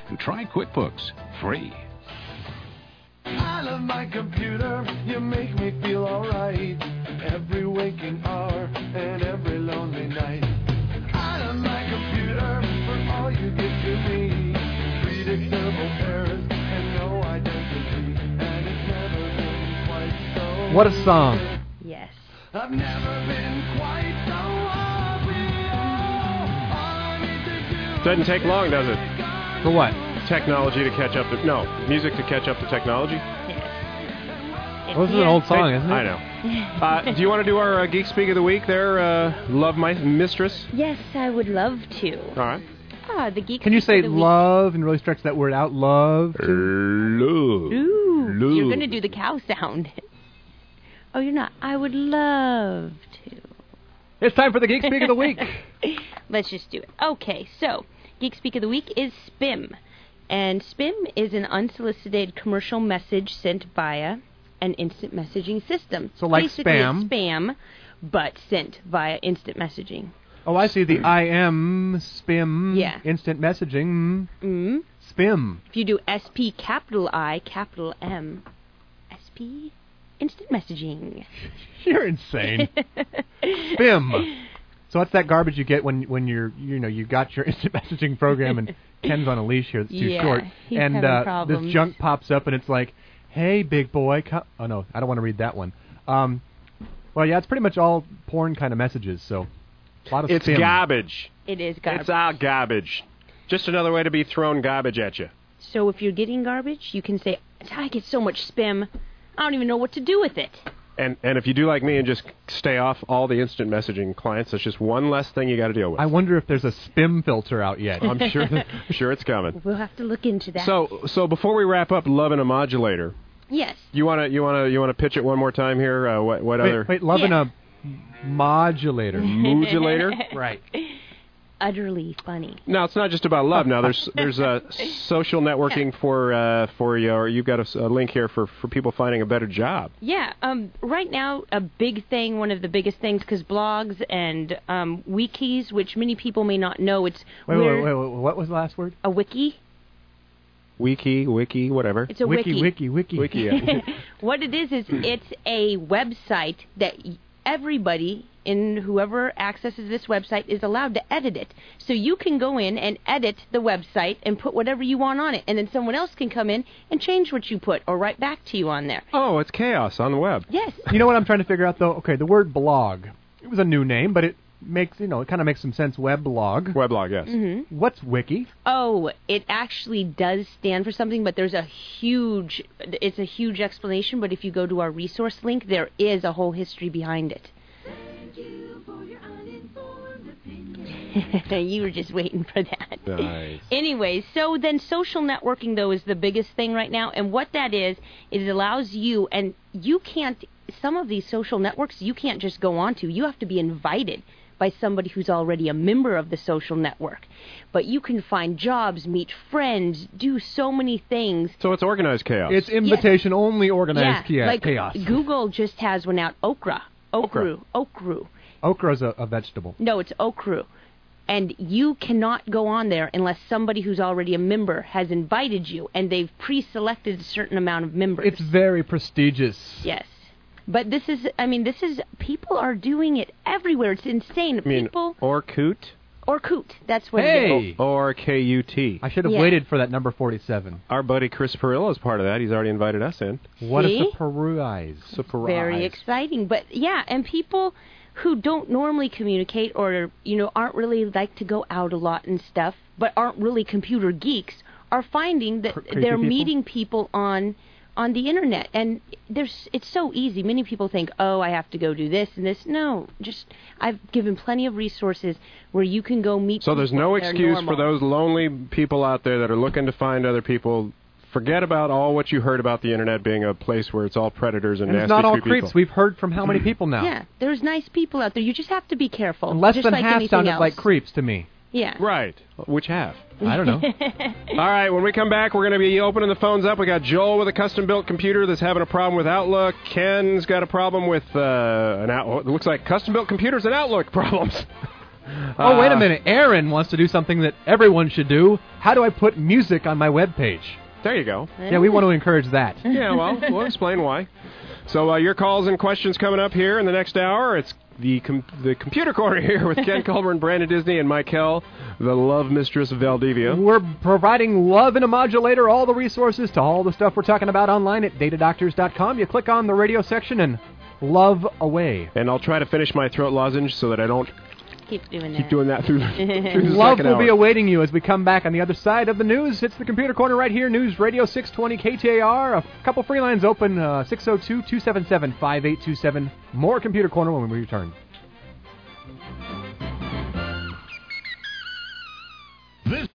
Try QuickBooks, free. I love my computer, you make me feel alright. Every waking hour and every lonely night. I love my computer for all you give to me. Predictable errors and no identity. And it's never been quite so. What a song. Yes. I've never been quite so happy. All I need to do. Doesn't take long, does it? For what? Technology to catch up to... No, music to catch up to technology? Yes. Well, this is an old song, isn't it? I know. Do you want to do our Geek Speak of the Week there, Love My Mistress? Yes, I would love to. All right. The Geek Can you Speak say of the Week. love and really stretch that word out? Love? Love. Ooh, Love. you're going to do the cow sound. Oh, you're not. I would love to. It's time for the Geek Speak of the Week. Let's just do it. Okay, so Geek Speak of the Week is SPIM. And SPIM is an unsolicited commercial message sent via an instant messaging system. So like basically spam. It's spam, but sent via instant messaging. Oh, I see. The IM, SPIM, Yeah. instant messaging, Mm. SPIM. If you do SP capital I capital M, SP instant messaging. You're insane. SPIM. So that's that garbage you get when you got your instant messaging program and Ken's on a leash here that's too Yeah, short. he's And having problems. this junk pops up and it's like, hey, big boy. Oh, no, I don't want to read that one. Well, yeah, it's pretty much all porn kind of messages, so a lot of It's spam. garbage. It is garbage. It's all garbage. Just another way to be throwing garbage at you. So if you're getting garbage, you can say, I get so much spam, I don't even know what to do with it. And if you do like me and just stay off all the instant messaging clients, that's just one less thing you got to deal with. I wonder if there's a spam filter out yet. I'm sure it's coming. We'll have to look into that. So before we wrap up, loving a modulator. Yes. You wanna pitch it one more time here? What other Wait, loving a modulator. modulator? Right. Utterly funny. No, it's not just about love. Now there's social networking for you've got a link here for people finding a better job. Yeah. Right now, a big thing, one of the biggest things, because blogs and wikis, which many people may not know, it's Wait, what was the last word? a wiki. Wiki, whatever. It's a wiki. Wiki, yeah. What it is it's a website that everybody in whoever accesses this website is allowed to edit it. So you can go in and edit the website and put whatever you want on it, and then someone else can come in and change what you put or write back to you on there. Oh, it's chaos on the web. Yes. You know what I'm trying to figure out, though? Okay, the word blog. It was a new name, but it makes, it kind of makes some sense. Weblog. Weblog, yes. Mm-hmm. What's wiki? Oh, it actually does stand for something, but it's a huge explanation, but if you go to our resource link, there is a whole history behind it. You were just waiting for that. Nice. Anyways, so then social networking, though, is the biggest thing right now. And what that is it allows you, and you can't, some of these social networks, you can't just go onto. You have to be invited by somebody who's already a member of the social network. But you can find jobs, meet friends, do so many things. So it's organized chaos. It's invitation-only organized like chaos. Google just has one out, Okra. Okru. Okra's a vegetable. No, it's Okru. And you cannot go on there unless somebody who's already a member has invited you, and they've pre-selected a certain amount of members. It's very prestigious. Yes. But people are doing it everywhere. It's insane. I mean, Orkut? Orkut, that's what it Hey! is. Orkut. I should have waited for that number 47. Our buddy Chris Perillo is part of that. He's already invited us in. What a See? surprise. Very exciting. But, yeah, and people who don't normally communicate or, aren't really like to go out a lot and stuff, but aren't really computer geeks, are finding that they're people? meeting people on the internet. And it's so easy. Many people think, I have to go do this and this. No, I've given plenty of resources where you can go meet So people. there's no They're excuse normal. for those lonely people out there that are looking to find other people. Forget about all what you heard about the internet being a place where it's all predators and And nasty it's not all creepy creeps. people. We've heard from how many people now? Yeah, there's nice people out there. You just have to be careful. And less just than like half anything sounded else. like creeps to me. Yeah. Right. Which half? I don't know. All right, when we come back, we're going to be opening the phones up. We got Joel with a custom-built computer that's having a problem with Outlook. Ken's got a problem with it looks like custom-built computers and Outlook problems. Oh, wait a minute. Aaron wants to do something that everyone should do. How do I put music on my webpage? There you go. Yeah, we want to encourage that. Yeah, well, we'll explain why. So your calls and questions coming up here in the next hour. It's the Computer Corner here with Ken Colburn, Brandon Disney, and Mike Hill, the love mistress of Valdivia. We're providing love in a modulator, all the resources to all the stuff we're talking about online at datadoctors.com. You click on the radio section and love away. And I'll try to finish my throat lozenge so that I don't Keep doing that through the Love second will be hour. awaiting you as we come back on the other side of the news. It's the Computer Corner right here, News Radio 620 KTAR. A couple free lines open, 602-277-5827. More Computer Corner when we return.